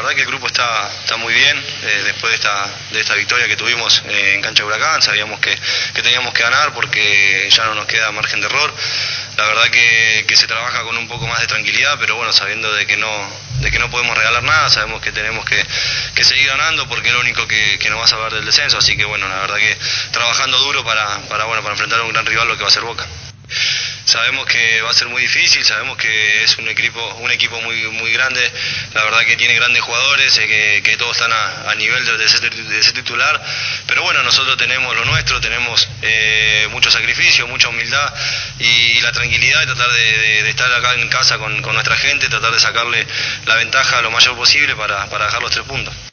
verdad que el grupo está muy bien, después de esta victoria que tuvimos en cancha de Huracán, sabíamos que teníamos que ganar porque ya no nos queda margen de error. La verdad que se trabaja con un poco más de tranquilidad, pero bueno, sabiendo de que no podemos regalar nada, sabemos que tenemos que seguir ganando porque es lo único que nos va a salvar del descenso, así que bueno, la verdad que trabajando duro para enfrentar a un gran rival, lo que va a ser Boca. Sabemos que va a ser muy difícil, sabemos que es un equipo muy grande, la verdad que tiene grandes jugadores, que todos están a nivel de ser titular, pero bueno, nosotros tenemos lo nuestro, tenemos mucho sacrificio, mucha humildad y la tranquilidad de tratar de estar acá en casa con nuestra gente, tratar de sacarle la ventaja lo mayor posible para dejar los 3 puntos.